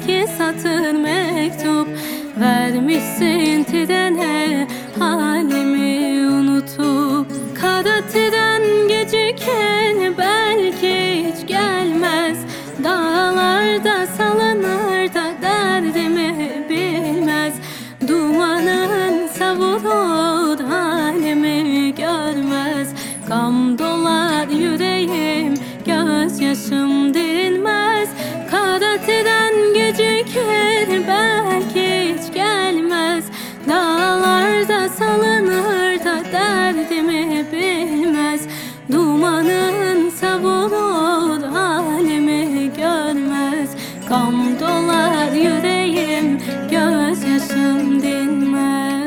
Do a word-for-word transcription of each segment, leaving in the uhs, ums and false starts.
iki satır mektup vermişsin trene, halimi unutup. Kara tren gecikir, belki hiç gelmez. Dağlarda salınır da derdimi bilmez. Dumanın savurur, halimi görmez. Gam dolar yüreğim, gözyaşım dinmez. Kara tren gecikir, belki hiç gelmez. Dağlarda salınır da derdimi bilmez. Dumanın savurur, halimi görmez. Gam dolar yüreğim, gözyaşım dinmez.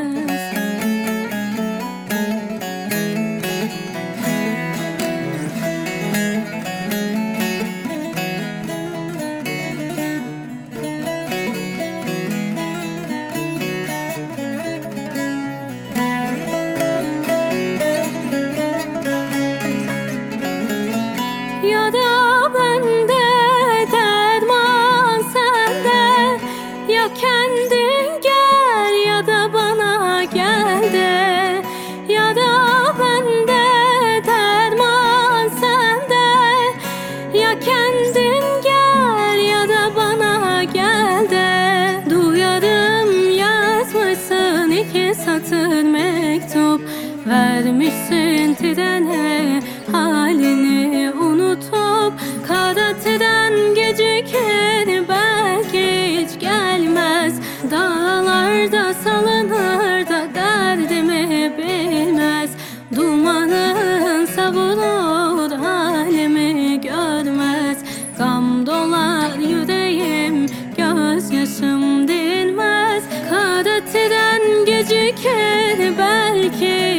Ya da bende derman sende, ya kendin gel ya da bana gel de. Ya da bende derman sende, ya kendin gel ya da bana gel de. Duyarım yazmışsın iki satır mektup vermişsin trene, halini unutup. Kara tren gecikir, belki hiç gelmez. Dağlarda salınır da derdimi bilmez. Dumanın savurur, halimi görmez. Gam dolar yüreğim, gözyaşım dinmez. Kara tren gecikir, belki